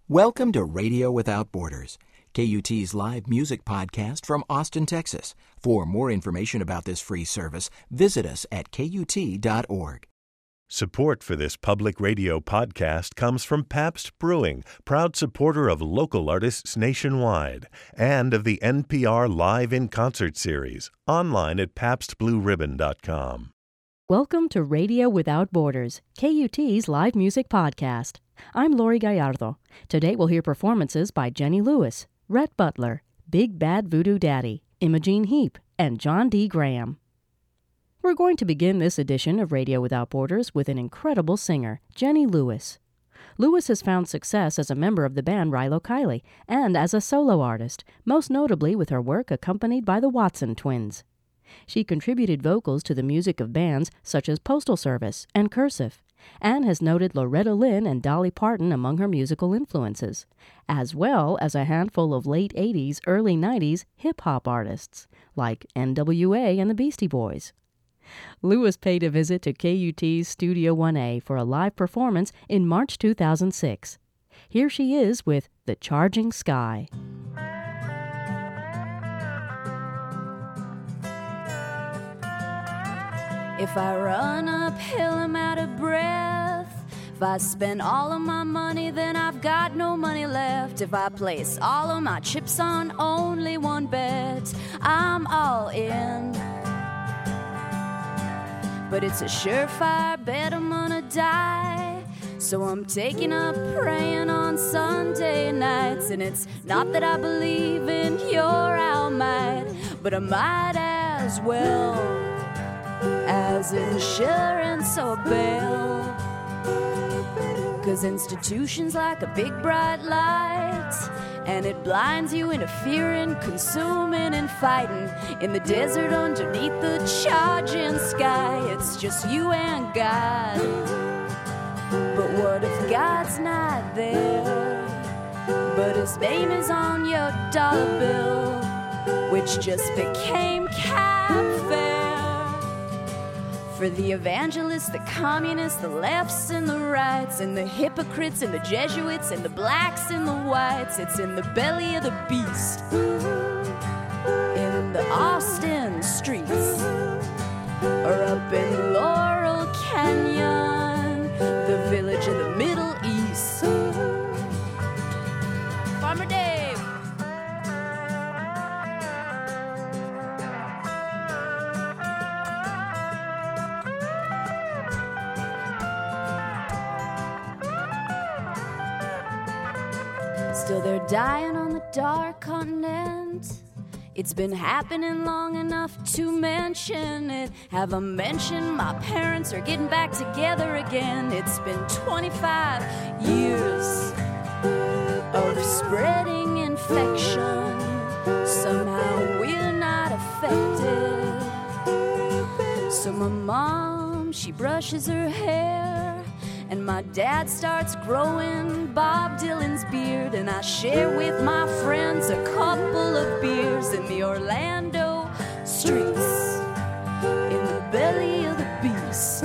Welcome to Radio Without Borders, KUT's live music podcast from Austin, Texas. For more information about this free service, visit us at KUT.org. Support for this public radio podcast comes from Pabst Brewing, proud supporter of local artists nationwide, and of the NPR Live in Concert series, online at pabstblueribbon.com. Welcome to Radio Without Borders, KUT's live music podcast. I'm Lori Gallardo. Today we'll hear performances by Jenny Lewis, Rhett Butler, Big Bad Voodoo Daddy, Imogene Heap, and John D. Graham. We're going to begin this edition of Radio Without Borders with an incredible singer, Jenny Lewis. Lewis has found success as a member of the band Rilo Kiley and as a solo artist, most notably with her work accompanied by the Watson Twins. She contributed vocals to the music of bands such as Postal Service and Cursive, and has noted Loretta Lynn and Dolly Parton among her musical influences, as well as a handful of late 80s, early 90s hip-hop artists, like NWA and the Beastie Boys. Lewis paid a visit to KUT's Studio 1A for a live performance in March 2006. Here she is with The Charging Sky. If I run uphill, I'm out of breath. If I spend all of my money, then I've got no money left. If I place all of my chips on only one bet, I'm all in. But it's a surefire bet I'm gonna die. So I'm taking up praying on Sunday nights. And it's not that I believe in your All Might, but I might as well as insurance or bail. 'Cause institutions like a big bright light, and it blinds you into fearing, consuming and fighting in the desert underneath the charging sky. It's just you and God. But what if God's not there, but his name is on your dollar bill, which just became cab fare for the evangelists, the communists, the lefts and the rights, and the hypocrites and the Jesuits and the blacks and the whites. It's in the belly of the beast, in the Austin streets, or up in Laurel Canyon, the village of the Middle East. Farmer Dave. Still they're dying on the dark continent. It's been happening long enough to mention it. Have I mentioned my parents are getting back together again? It's been 25 years of spreading infection. Somehow we're not affected. So my mom, she brushes her hair, and my dad starts growing Bob Dylan's beard, and I share with my friends a couple of beers in the Orlando streets, in the belly of the beast.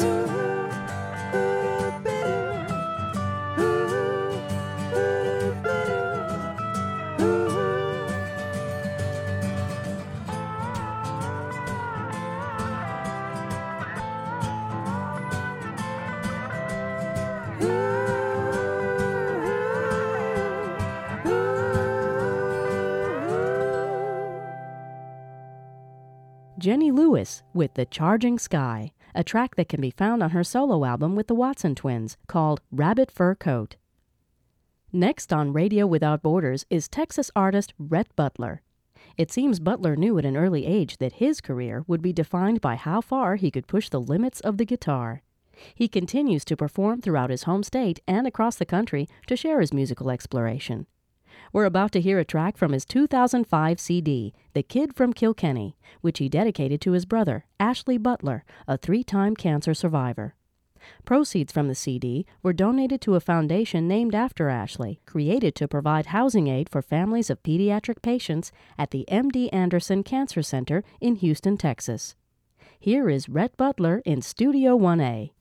Jenny Lewis with The Charging Sky, a track that can be found on her solo album with the Watson Twins called Rabbit Fur Coat. Next on Radio Without Borders is Texas artist Rhett Butler. It seems Butler knew at an early age that his career would be defined by how far he could push the limits of the guitar. He continues to perform throughout his home state and across the country to share his musical exploration. We're about to hear a track from his 2005 CD, The Kid from Kilkenny, which he dedicated to his brother, Ashley Butler, a 3-time cancer survivor. Proceeds from the CD were donated to a foundation named after Ashley, created to provide housing aid for families of pediatric patients at the MD Anderson Cancer Center in Houston, Texas. Here is Rhett Butler in Studio 1A.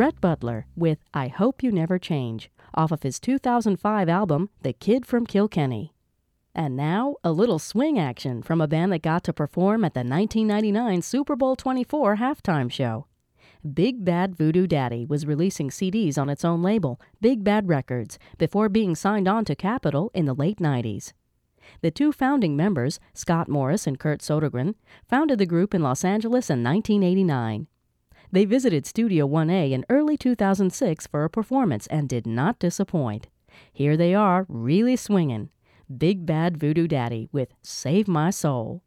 Rhett Butler with I Hope You Never Change, off of his 2005 album, The Kid from Kilkenny. And now, a little swing action from a band that got to perform at the 1999 Super Bowl 24 halftime show. Big Bad Voodoo Daddy was releasing CDs on its own label, Big Bad Records, before being signed on to Capitol in the late 90s. The two founding members, Scott Morris and Kurt Sodergren, founded the group in Los Angeles in 1989. They visited Studio 1A in early 2006 for a performance and did not disappoint. Here they are, really swinging. Big Bad Voodoo Daddy with Save My Soul.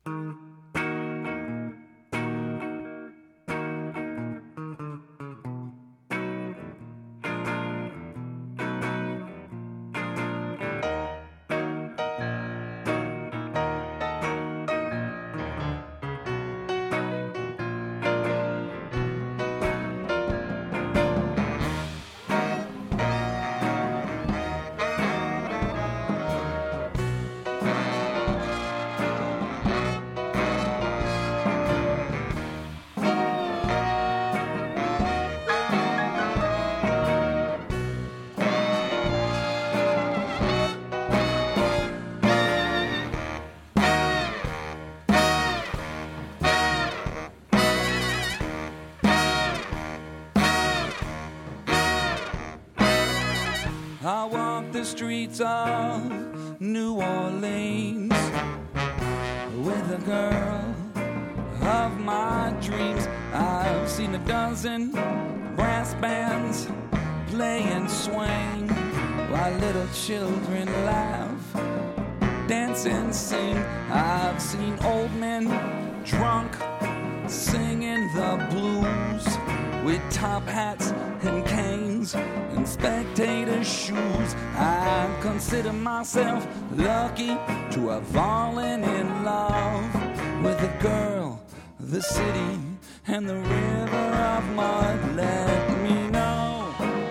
I walk the streets of New Orleans with a girl of my dreams. I've seen a dozen brass bands play and swing while little children laugh, dance and sing. I've seen old men drunk singing the blues with top hats and canes and spectator shoes. I consider myself lucky to have fallen in love with the girl, the city, and the river of mud. Let me know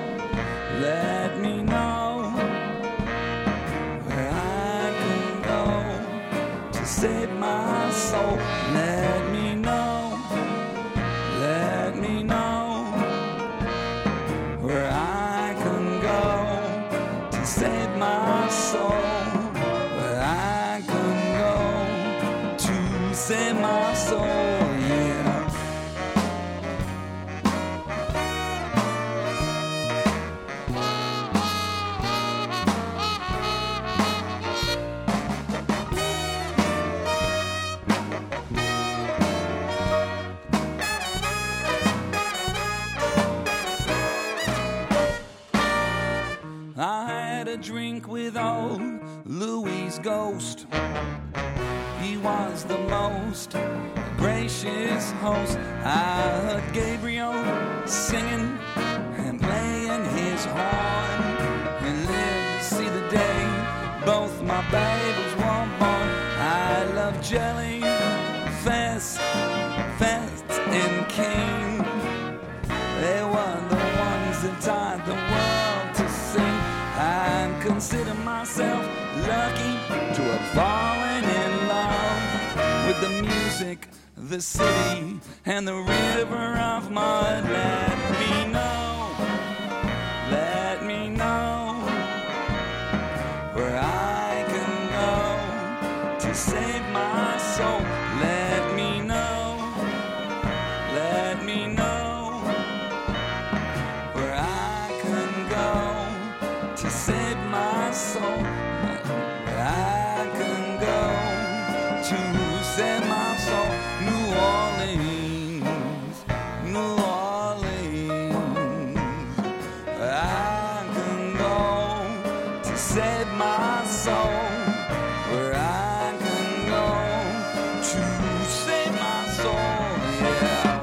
where I can go to save my soul. Let me know where I can go to save my soul. Where I can go to save my soul, yeah. I had a drink with old Louis' ghost. He was the most gracious host. I heard Gabriel singing and playing his horn, and lived to see the day both my babies were born. I love Jelly, Fest, and King. They were the ones that taught the world to sing. I consider myself lucky to have fallen in love with the music, the city, and the river of mud. Let me know where I can go to save my soul. Let me know where I can go to save my soul. Where I can go to save my soul. New Orleans, I can go to save my soul. Where I can go to save my soul, yeah.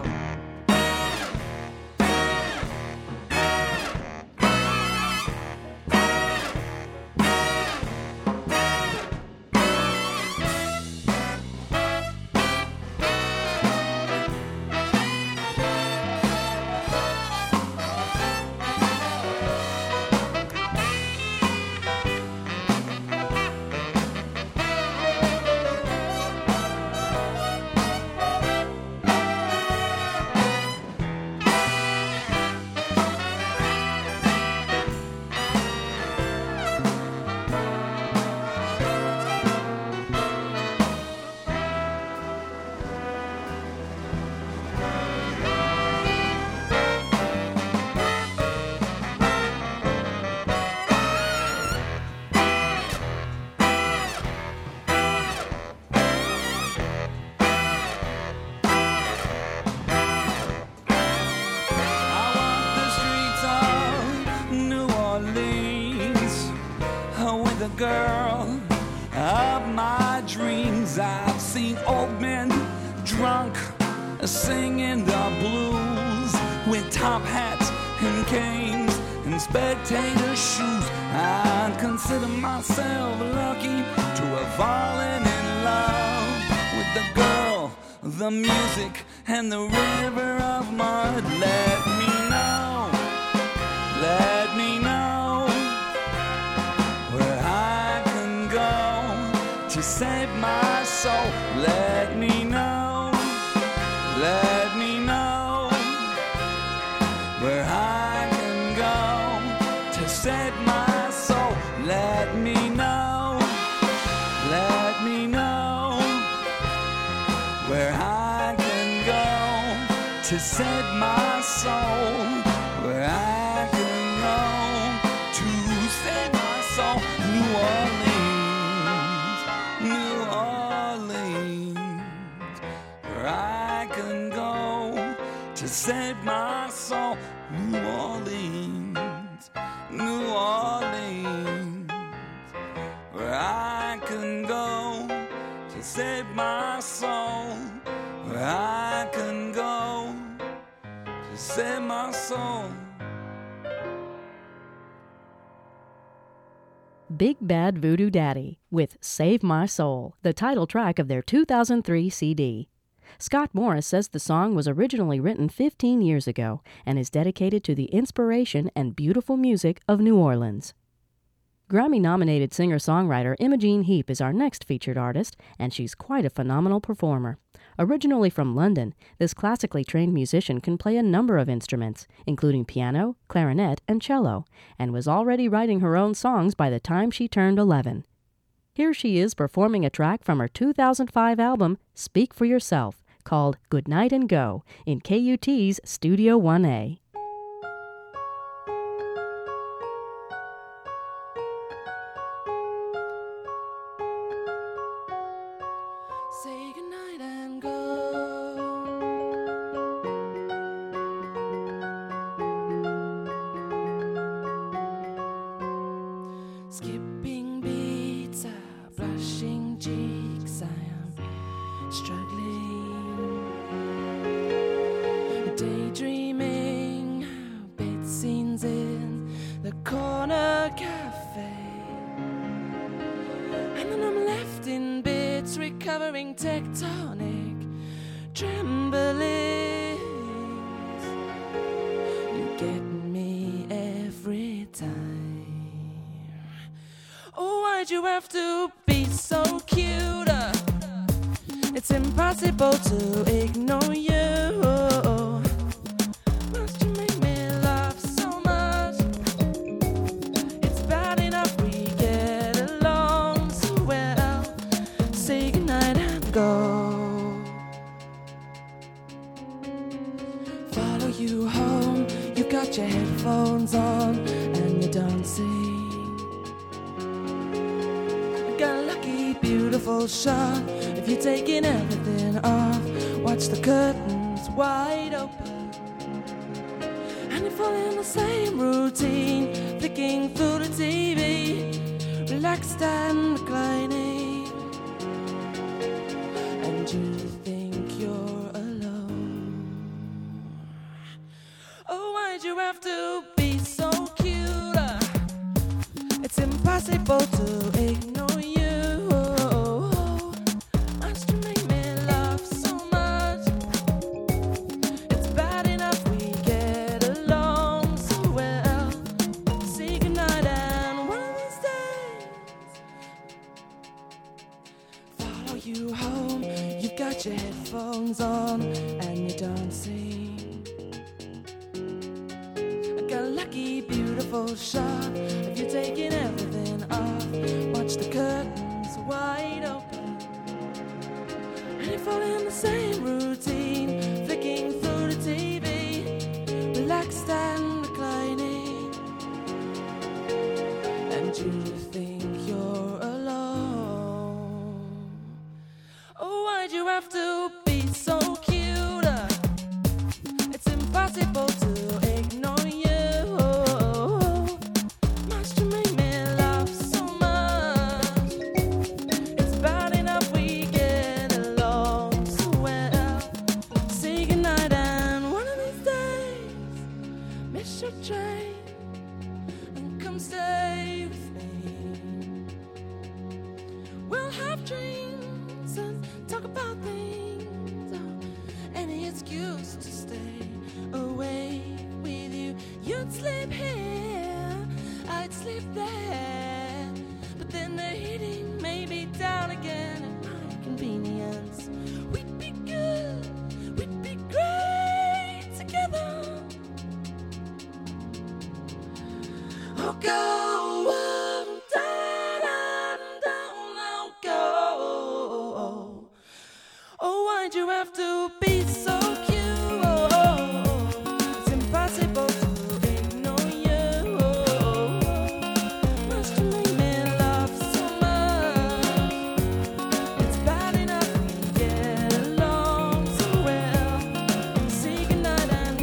the girl of my dreams. I've seen old men drunk singing the blues with top hats and canes and spectator shoes. I consider myself lucky to have fallen in love with the girl, the music, and the river of mud. Let me know where I can go to save my soul. Let me know where I can go to save my soul. Let me know where I can go to save my soul. Where I can go to save my soul. New Orleans, where I can go to save my soul. New Orleans, where I can go to save my soul. Where I can go to save my soul. Big Bad Voodoo Daddy with Save My Soul, the title track of their 2003 CD. Scott Morris says the song was originally written 15 years ago and is dedicated to the inspiration and beautiful music of New Orleans. Grammy-nominated singer-songwriter Imogene Heap is our next featured artist, and she's quite a phenomenal performer. Originally from London, this classically trained musician can play a number of instruments, including piano, clarinet, and cello, and was already writing her own songs by the time she turned 11. Here she is performing a track from her 2005 album, Speak for Yourself, called Good Night and Go, in KUT's Studio 1A. Say goodnight and go. Skipping beats, blushing cheeks, I am struggling. Daydreaming, bed scenes in the corner cafe. And then I'm left in bits, recovering tectonic tremblings. You get me every time. Oh, why'd you have to be so cute? It's impossible to ignore you. Must you make me laugh so much? It's bad enough we get along so well. Say goodnight and go. Follow you home, you've got your headphones on and you're dancing. Got a lucky, beautiful shot. If you're taking everything off, watch the curtains wide open. And you fall in the same routine, flicking through the TV, relaxed and reclining. And you think you're alone. Oh, why'd you have to be so cute? It's impossible to ignore you. Must you make me laugh so much? It's bad enough we get along so well. Say goodnight and one of these days follow you home. You've got your headphones on and you're dancing. I got a lucky, beautiful shot. If you're taking everything off, watch the curtains wide open. And you fall in the same routine, flicking through the TV, relaxed and reclining. And you think you're alone. Oh, why'd you have to be so cute? It's impossible to ignore you. Must you make me laugh so much? there. But then the heating may be down again at my convenience. We'd be good, we'd be great together. Oh, go up, down, down, oh, go. Oh, why'd you have to be so cute? It's impossible to ignore you. Must you make me love so much? It's bad enough we get along so well. Say goodnight and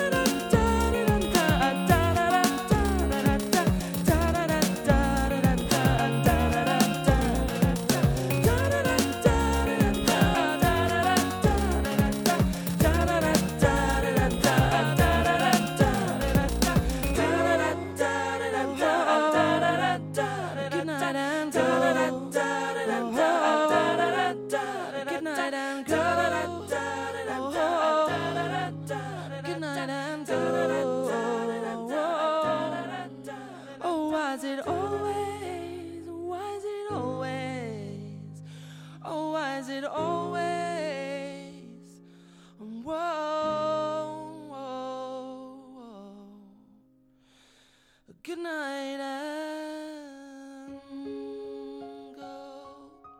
good night and go.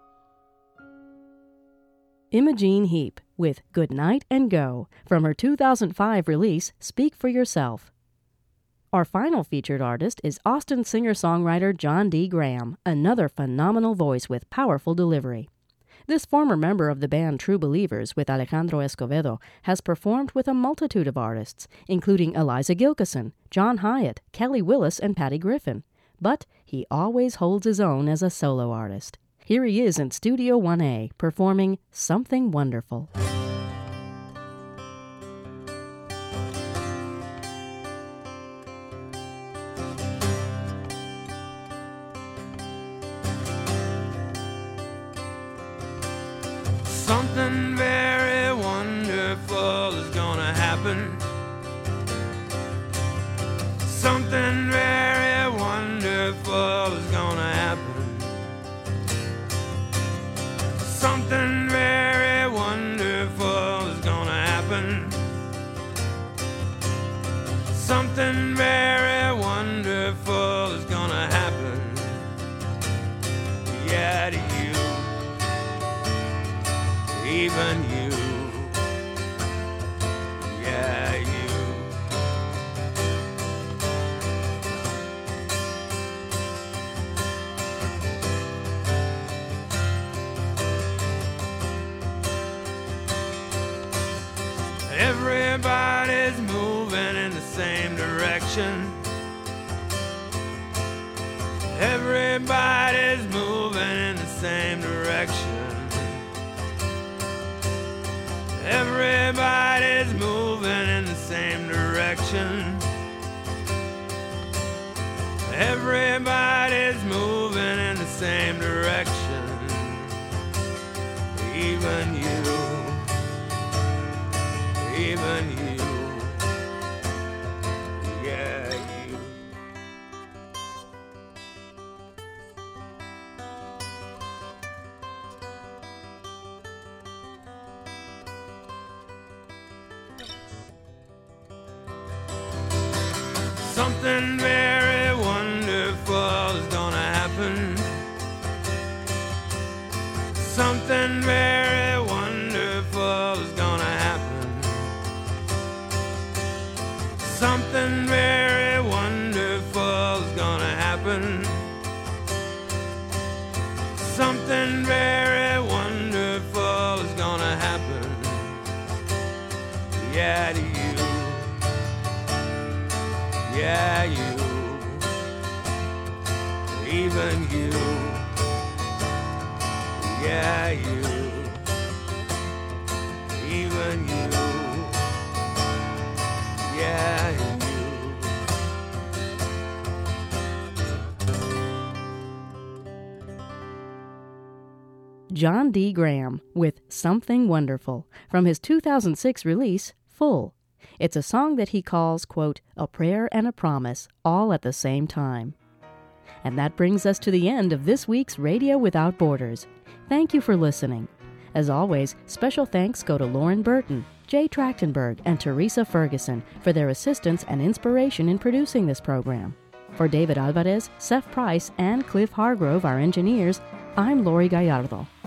Imogene Heap with Good Night and Go from her 2005 release Speak for Yourself. Our final featured artist is Austin singer-songwriter John D. Graham, another phenomenal voice with powerful delivery. This former member of the band True Believers with Alejandro Escovedo has performed with a multitude of artists, including Eliza Gilkyson, John Hyatt, Kelly Willis, and Patty Griffin. But he always holds his own as a solo artist. Here he is in Studio 1A, performing Something Wonderful. Something very wonderful is gonna happen. Something very wonderful is gonna happen. Something very wonderful is gonna happen. Something very wonderful is gonna happen. Yeah, to you. Even you, yeah, you. Everybody's moving in the same direction. Everybody's moving in the same direction. Everybody's moving in the same direction. Everybody's moving in the same direction. Even you. Even you. Yeah, you. Something very wonderful is gonna happen. Something very wonderful is gonna happen. Something very wonderful is gonna happen. Something very wonderful is gonna happen. Yeah, to you. Yeah, you, even you, yeah, you, even you, yeah, you. John D. Graham with Something Wonderful from his 2006 release, Full. It's a song that he calls, quote, a prayer and a promise, all at the same time. And that brings us to the end of this week's Radio Without Borders. Thank you for listening. As always, special thanks go to Lauren Burton, Jay Trachtenberg, and Teresa Ferguson for their assistance and inspiration in producing this program. For David Alvarez, Seth Price, and Cliff Hargrove, our engineers, I'm Lori Gallardo.